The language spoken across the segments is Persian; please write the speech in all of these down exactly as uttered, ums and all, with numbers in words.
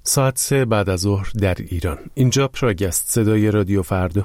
ساعت سه بعد از ظهر در ایران. اینجا پراگ است، صدای رادیو فردا.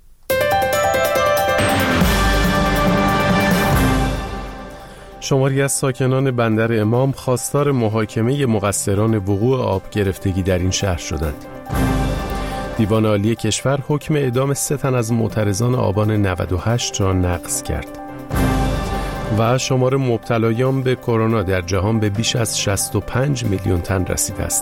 شماری از ساکنان بندر امام خواستار محاکمه مقصران وقوع آب گرفتگی در این شهر شدند. دیوان عالی کشور حکم اعدام سه تن از معترضان آبان نود و هشت را نقض کرد. و شمار مبتلایان به کرونا در جهان به بیش از شصت و پنج میلیون تن رسیده است.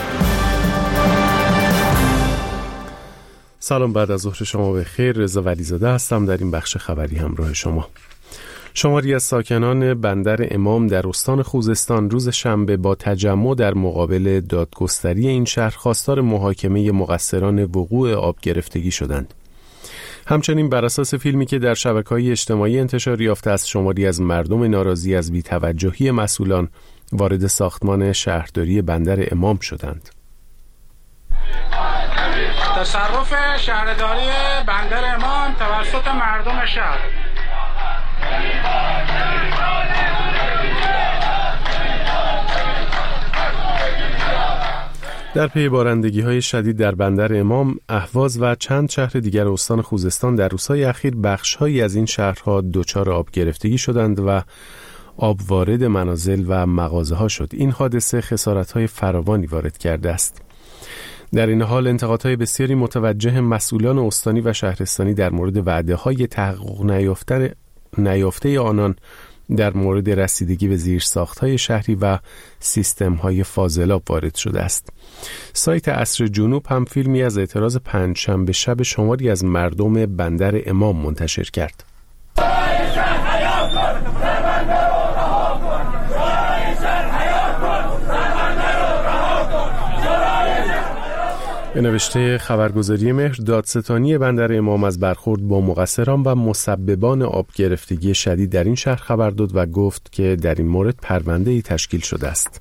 سلام، بعد از ظهر شما بخیر. رضا ولیزاده هستم. در این بخش خبری همراه شما. شماری از ساکنان بندر امام در استان خوزستان روز شنبه با تجمع در مقابل دادگستری این شهر خواستار محاکمه مقصران وقوع آب گرفتگی شدند. همچنین بر اساس فیلمی که در شبکه‌های اجتماعی انتشار یافته است، شماری از مردم ناراضی از بی‌توجهی مسئولان وارد ساختمان شهرداری بندر امام شدند. تصرف شهرداری بندر امام توسط مردم شهر. در پی بارندگی‌های شدید در بندر امام، اهواز و چند شهر دیگر استان خوزستان در روزهای اخیر بخش‌هایی از این شهرها دچار آب گرفتگی شدند و آب وارد منازل و مغازه‌ها شد. این حادثه خسارت‌های فراوانی وارد کرده است. در این حال انتقادهای بسیاری متوجه مسئولان استانی و شهرستانی در مورد وعده‌های تحقق نیافته نیافته آنان در مورد رسیدگی به زیرساخت‌های شهری و سیستم‌های فاضلاب وارد شده است. سایت عصر جنوب هم فیلمی از اعتراض پنجشنبه شب شماری از مردم بندر امام منتشر کرد. به نوشته خبرگزاری مهر، دادستانی بندر امام از برخورد با مقصران و مسببان آب گرفتگی شدید در این شهر خبر داد و گفت که در این مورد پرونده‌ای تشکیل شده است.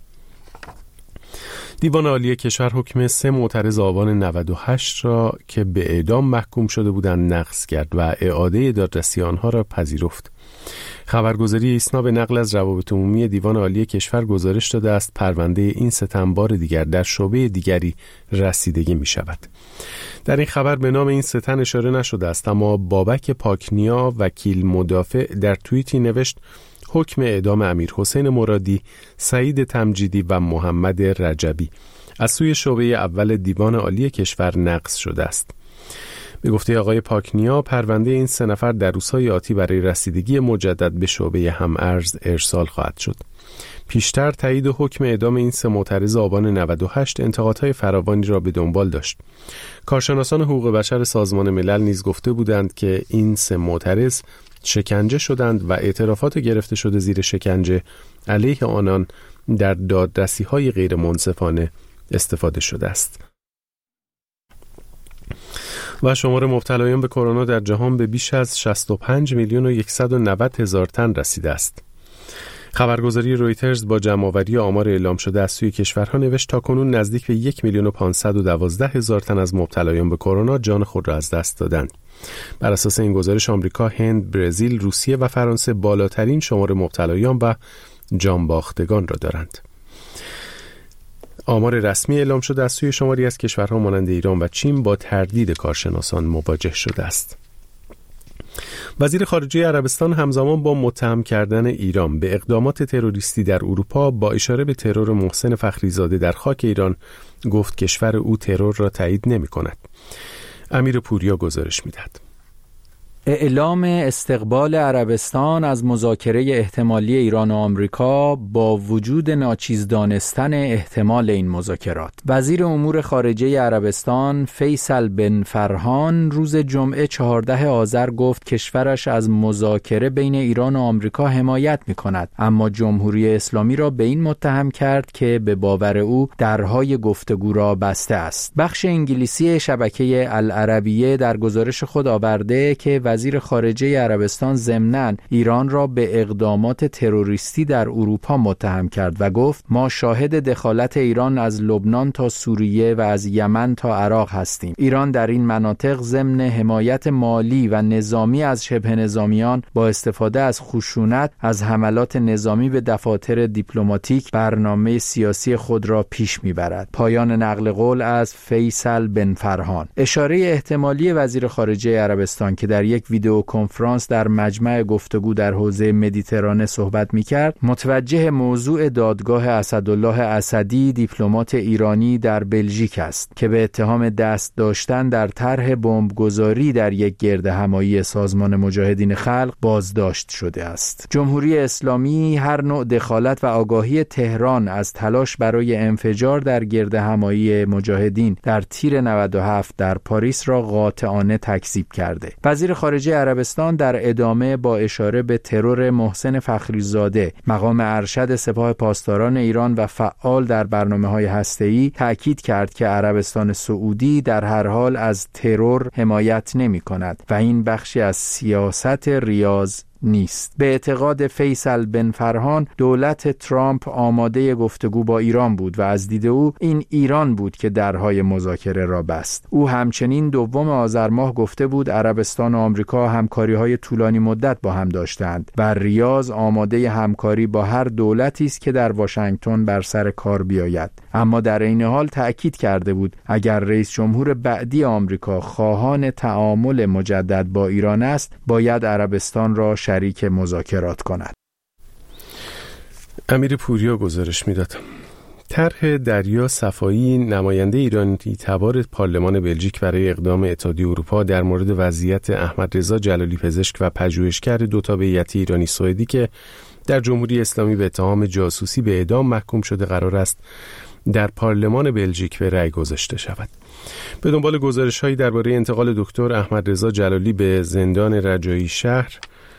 دیوان عالی کشور حکم سه معترض آبان نود و هشت را که به اعدام محکوم شده بودند نقض کرد و اعاده دادرسی آنها را پذیرفت. خبرگزاری ایسنا به نقل از روابط عمومی دیوان عالی کشور گزارش داده است پرونده این ستم بار دیگر در شعبه دیگری رسیدگی می شود. در این خبر به نام این ستن اشاره نشده است، اما بابک پاکنیا وکیل مدافع در توییتی نوشت حکم اعدام امیر حسین مرادی، سعید تمجیدی و محمد رجبی از سوی شعبه اول دیوان عالی کشور نقض شده است. به گفته آقای پاکنیا، پرونده این سه نفر در روزهای آتی برای رسیدگی مجدد به شعبه هم‌ارز ارسال خواهد شد. پیشتر تایید حکم اعدام این سه معترض آبان نود و هشت انتقادهای فراوانی را به دنبال داشت. کارشناسان حقوق بشر سازمان ملل نیز گفته بودند که این سه معترض شکنجه شدند و اعترافات گرفته شده زیر شکنجه علیه آنان در دادرسی‌های غیر منصفانه استفاده شده است. و شمار مبتلایان به کرونا در جهان به بیش از شصت و پنج میلیون و صد و نود هزار تن رسیده است. خبرگزاری رویترز با جمع‌آوری آمار اعلام شده از سوی کشورها نوشت تاکنون نزدیک به یک میلیون و پانصد و دوازده هزار تن از مبتلایان به کرونا جان خود را از دست دادند. بر اساس این گزارش آمریکا، هند، برزیل، روسیه و فرانسه بالاترین شمار مبتلایان و جان باختگان را دارند. آمار رسمی اعلام شده از سوی شماری از کشورها مانند ایران و چین با تردید کارشناسان مواجه شده است. وزیر خارجه عربستان همزمان با متهم کردن ایران به اقدامات تروریستی در اروپا با اشاره به ترور محسن فخریزاده در خاک ایران گفت کشور او ترور را تایید نمی کند. امیر پوریا گزارش می دهد. اعلام استقبال عربستان از مذاکره احتمالی ایران و آمریکا با وجود ناچیز دانستن احتمال این مذاکرات. وزیر امور خارجه عربستان فیصل بن فرهان روز جمعه چهاردهم آذر گفت کشورش از مذاکره بین ایران و آمریکا حمایت می‌کند، اما جمهوری اسلامی را به این متهم کرد که به باور او درهای گفتگو را بسته است. بخش انگلیسی شبکه العربیه در گزارش خود آورده که وزیر خارجه عربستان ضمناً ایران را به اقدامات تروریستی در اروپا متهم کرد و گفت ما شاهد دخالت ایران از لبنان تا سوریه و از یمن تا عراق هستیم. ایران در این مناطق ضمن حمایت مالی و نظامی از شبه نظامیان با استفاده از خشونت از حملات نظامی به دفاتر دیپلماتیک برنامه سیاسی خود را پیش میبرد. پایان نقل قول از فیصل بن فرهان. اشاره احتمالی وزیر خارجه عربستان که در یک ویدیو کنفرانس در مجمع گفتگو در حوزه مدیترانه صحبت میکرد متوجه موضوع دادگاه اسدالله اسدی دیپلمات ایرانی در بلژیک است که به اتهام دست داشتن در طرح بمبگذاری در یک گردهمایی سازمان مجاهدین خلق بازداشت شده است. جمهوری اسلامی هر نوع دخالت و آگاهی تهران از تلاش برای انفجار در گردهمایی مجاهدین در تیر نود و هفت در پاریس را قاطعانه تکذیب کرده. وزیر خارجه عربستان در ادامه با اشاره به ترور محسن فخریزاده مقام ارشد سپاه پاسداران ایران و فعال در برنامه‌های هسته‌ای تأکید کرد که عربستان سعودی در هر حال از ترور حمایت نمی‌کند و این بخشی از سیاست ریاض نیست. به اعتقاد فیصل بن فرهان دولت ترامپ آماده گفتگو با ایران بود و از دید او این ایران بود که درهای مذاکره را بست. او همچنین دوم آذر ماه گفته بود عربستان و آمریکا همکاری‌های طولانی مدت با هم داشتند و ریاض آماده همکاری با هر دولتی است که در واشنگتن بر سر کار بیاید. اما در این حال تأکید کرده بود اگر رئیس جمهور بعدی آمریکا خواهان تعامل مجدد با ایران است باید عربستان را شریک مذاکرات کند. امیر پوریا گزارش میداد. طرح دریا صفایی نماینده ایرانی تبار پارلمان بلژیک برای اقدام اتحادیه اروپا در مورد وضعیت احمد رضا جلالی پزشک و پژوهشگر دو تابع هیئتی ایرانی سوئدی که در جمهوری اسلامی به اتهام جاسوسی به اعدام محکوم شده قرار است در پارلمان بلژیک به رأی گذاشته شود. به دنبال گزارش‌هایی درباره انتقال دکتر احمد رضا جلالی به زندان رجایی شهر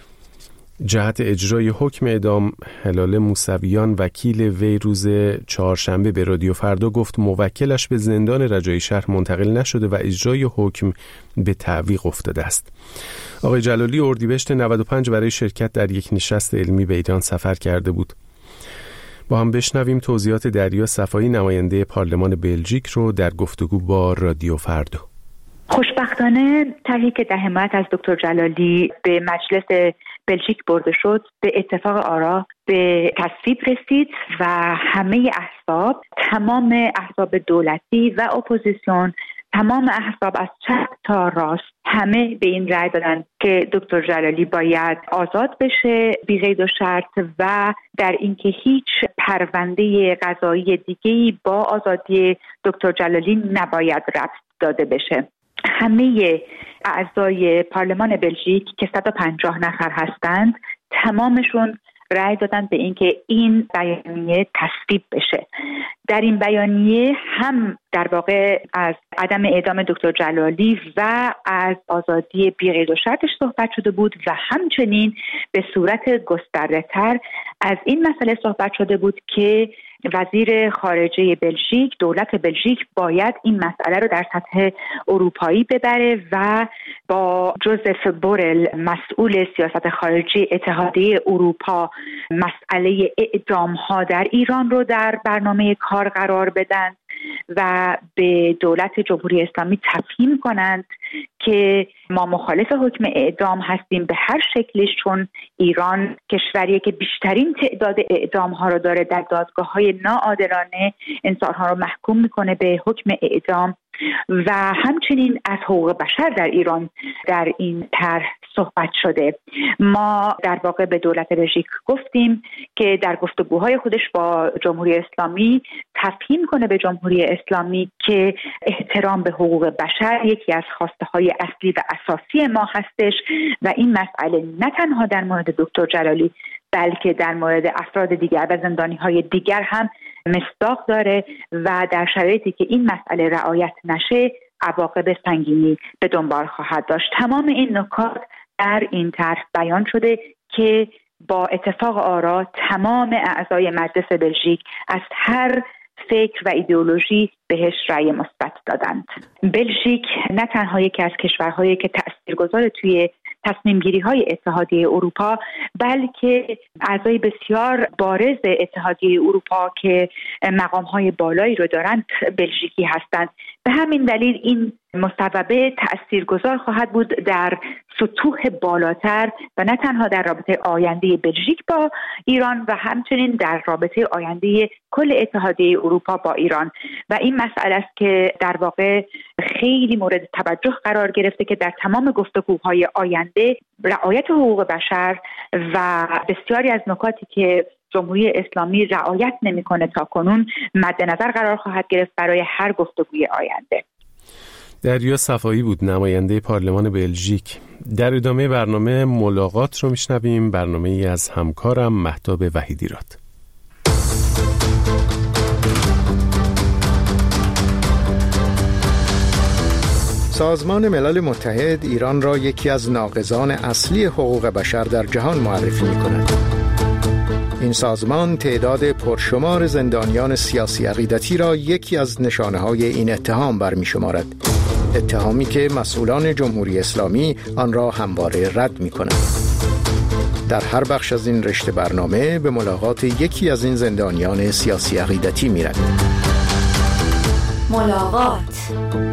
جهت اجرای حکم اعدام، هلال موسویان وکیل وی روز چهارشنبه به رادیو فردا گفت موکلش به زندان رجایی شهر منتقل نشده و اجرای حکم به تعویق افتاده است. آقای جلالی اردیبهشت نود و پنج برای شرکت در یک نشست علمی به ایران سفر کرده بود. با هم بشنویم توضیحات دریا صفایی نماینده پارلمان بلژیک رو در گفتگو با رادیو فردا. خوشبختانه طرحی که در حمایت از دکتر جلالی به مجلس بلژیک برده شد به اتفاق آرا به تصویب رسید و همه احزاب، تمام احزاب دولتی و اپوزیسیون، تمام احزاب از چپ تا راست همه به این رأی دادن که دکتر جلالی باید آزاد بشه بی قید و شرط و در اینکه هیچ پرونده قضایی دیگه‌ای با آزادی دکتر جلالی نباید ربط داده بشه. همه اعضای پارلمان بلژیک که صد و پنجاه نفر هستند تمامشون رأی دادن به اینکه این بیانیه تصویب بشه. در این بیانیه هم در واقع از عدم اعدام دکتر جلالی و از آزادی بی قید و شرطش صحبت شده بود و همچنین به صورت گسترده‌تر از این مسئله صحبت شده بود که وزیر خارجه بلژیک، دولت بلژیک باید این مسئله رو در سطح اروپایی ببره و با جوزف بورل مسئول سیاست خارجی اتحادیه اروپا مسئله اعدام ها در ایران رو در برنامه کار قرار بدن و به دولت جمهوری اسلامی تفهیم کنند که ما مخالف حکم اعدام هستیم به هر شکلش، چون ایران کشوریه که بیشترین تعداد اعدام ها رو داره، در دادگاه های ناعادلانه انسان ها رو محکوم میکنه به حکم اعدام و همچنین از حقوق بشر در ایران در این طرح صحبت شده. ما در واقع به دولت بلژیک گفتیم که در گفتگوهای خودش با جمهوری اسلامی تفهیم کنه به جمهوری اسلامی که احترام به حقوق بشر یکی از خواسته های اصلی و اساسی ما هستش و این مسئله نه تنها در مورد دکتر جلالی بلکه در مورد افراد دیگر و زندانی های دیگر هم مصداق داره و در شرایطی که این مسئله رعایت نشه عواقب سنگینی به دنبال خواهد داشت. تمام این نکات در این طرح بیان شده که با اتفاق آرا تمام اعضای مجلس بلژیک از هر فکر و ایدئولوژی بهش رأی مثبت دادند. بلژیک نه تنها یکی از کشورهایی که تاثیرگذار توی تصمیم گیری های اتحادیه اروپا، بلکه اعضای بسیار بارز اتحادیه اروپا که مقام های بالایی رو دارند بلژیکی هستند. به همین دلیل این مصوبه تأثیرگذار خواهد بود در سطوح بالاتر و نه تنها در رابطه آینده بلژیک با ایران و همچنین در رابطه آینده کل اتحادیه اروپا با ایران. و این مسئله است که در واقع خیلی مورد توجه قرار گرفته که در تمام گفتگوهای آینده رعایت حقوق بشر و بسیاری از نکاتی که جمهوری اسلامی رعایت نمی‌کنه تا کنون مد نظر قرار خواهد گرفت برای هر گفتگوی آینده. دریا صفایی بود، نماینده پارلمان بلژیک. در ادامه برنامه ملاقات رو میشنویم، برنامه ای از همکارم مهتاب وحیدیراد. سازمان ملل متحد ایران را یکی از ناقضان اصلی حقوق بشر در جهان معرفی می‌کند. این سازمان تعداد پرشمار زندانیان سیاسی عقیدتی را یکی از نشانه‌های این اتهام برمی‌شمارد. اتهامی که مسئولان جمهوری اسلامی آن را همواره رد می‌کنند. در هر بخش از این رشته برنامه به ملاقات یکی از این زندانیان سیاسی عقیدتی می‌رویم. ملاقات.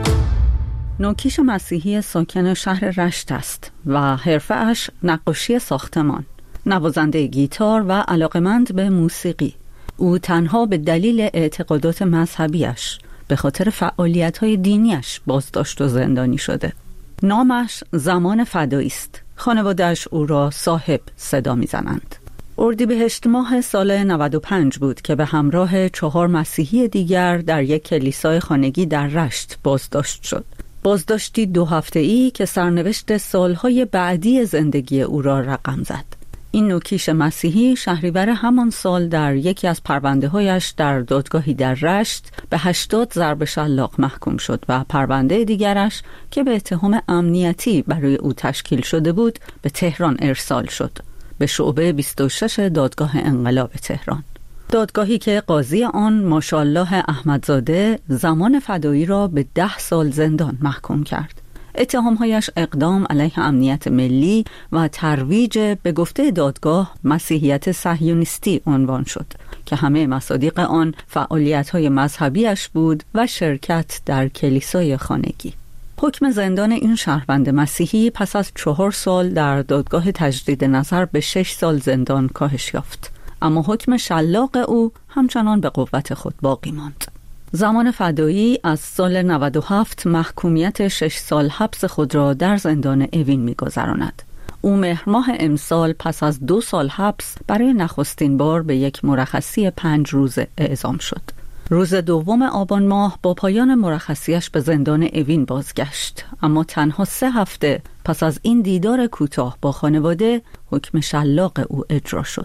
نوکیش مسیحی ساکن شهر رشت است و حرفه‌اش نقاشی ساختمان، نوازنده گیتار و علاقمند به موسیقی. او تنها به دلیل اعتقادات مذهبیش به خاطر فعالیت‌های دینیش بازداشت و زندانی شده. نامش زمان فدایی است. خانواده‌اش او را صاحب صدا می‌زنند. اردیبهشت ماه سال نود و پنج بود که به همراه چهار مسیحی دیگر در یک کلیسای خانگی در رشت بازداشت شد. بازداشتی دو هفته‌ای که سرنوشت سالهای بعدی زندگی او را رقم زد. این نوکیش مسیحی شهریور همان سال در یکی از پرونده‌هایش در دادگاهی در رشت به هشتاد ضرب شلاق محکوم شد و پرونده دیگرش که به اتهام امنیتی برای او تشکیل شده بود به تهران ارسال شد، به شعبه بیست و شش دادگاه انقلاب تهران. دادگاهی که قاضی آن ماشاءالله احمدزاده زمان فدایی را به ده سال زندان محکوم کرد. اتهامهایش اقدام علیه امنیت ملی و ترویج به گفته دادگاه مسیحیت صهیونیستی عنوان شد که همه مصادیق آن فعالیت‌های مذهبیش بود و شرکت در کلیسای خانگی. حکم زندان این شهروند مسیحی پس از چهار سال در دادگاه تجدید نظر به شش سال زندان کاهش یافت، اما حکم شلاق او همچنان به قوت خود باقی ماند. زمان فدایی از سال نود و هفت محکومیت شش سال حبس خود را در زندان اوین می‌گذراند. او مهر ماه امسال پس از دو سال حبس برای نخستین بار به یک مرخصی پنج روزه اعزام شد. روز دوم آبان ماه با پایان مرخصیش به زندان اوین بازگشت، اما تنها سه هفته پس از این دیدار کوتاه با خانواده حکم شلاق او اجرا شد.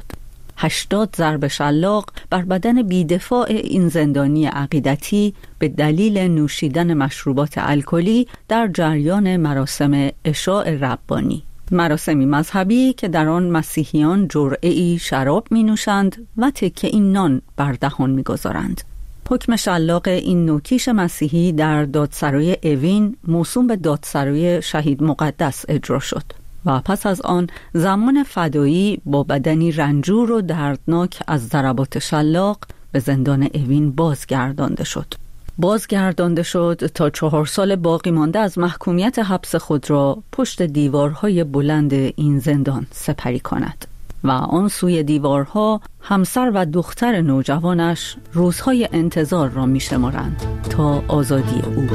هشتاد ضرب شلاق بر بدن بیدفاع این زندانی عقیدتی به دلیل نوشیدن مشروبات الکلی در جریان مراسم عشاء ربانی، مراسمی مذهبی که در آن مسیحیان جرعه‌ای شراب می نوشند و تکه این نان بر دهان می گذارند. حکم شلاق این نوکیش مسیحی در دادسرای اوین موسوم به دادسرای شهید مقدس اجرا شد و پس از آن زمان فدایی با بدنی رنجور و دردناک از ضربات شلاق به زندان اوین بازگردانده شد. بازگردانده شد تا چهار سال باقی مانده از محکومیت حبس خود را پشت دیوارهای بلند این زندان سپری کند و آن سوی دیوارها همسر و دختر نوجوانش روزهای انتظار را می شمارند تا آزادی او.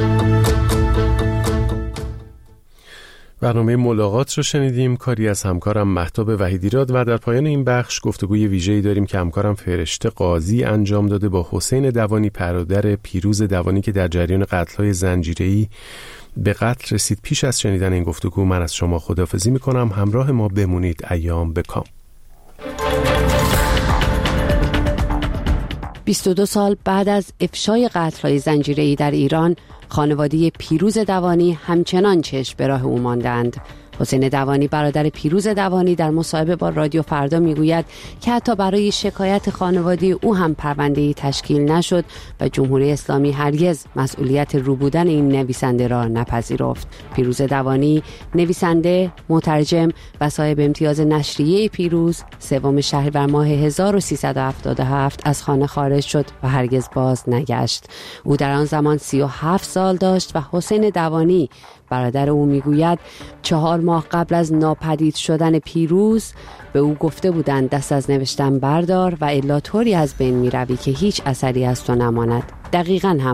برنامه ملاقات رو شنیدیم، کاری از همکارم مهتاب وحیدیراد، و در پایان این بخش گفتگوی ویژه‌ای داریم که همکارم فرشته قاضی انجام داده با حسین دوانی، برادر پیروز دوانی که در جریان قتل‌های زنجیره‌ای به قتل رسید. پیش از شنیدن این گفتگو من از شما خداحافظی می‌کنم. همراه ما بمونید. ایام بکام. بیست و دو سال بعد از افشای قتل‌های زنجیره‌ای در ایران، خانواده پیروز دوانی همچنان چشم به راه او ماندند حسین دوانی برادر پیروز دوانی در مصاحبه با رادیو فردا میگوید که حتی برای شکایت خانواده او هم پرونده‌ای تشکیل نشد و جمهوری اسلامی هرگز مسئولیت رو بودن این نویسنده را نپذیرفت. پیروز دوانی نویسنده، مترجم و صاحب امتیاز نشریه پیروز سوم شهریور ماه هزار و سیصد و هفتاد و هفت از خانه خارج شد و هرگز باز نگشت. او در آن زمان سی و هفت سال داشت و حسین دوانی برادر او میگوید چهار ماه قبل از ناپدید شدن پیروز به او گفته بودند دست از نوشتن بردار و الا طوری از بین میروی که هیچ اثری از تو نماند. دقیقاً هم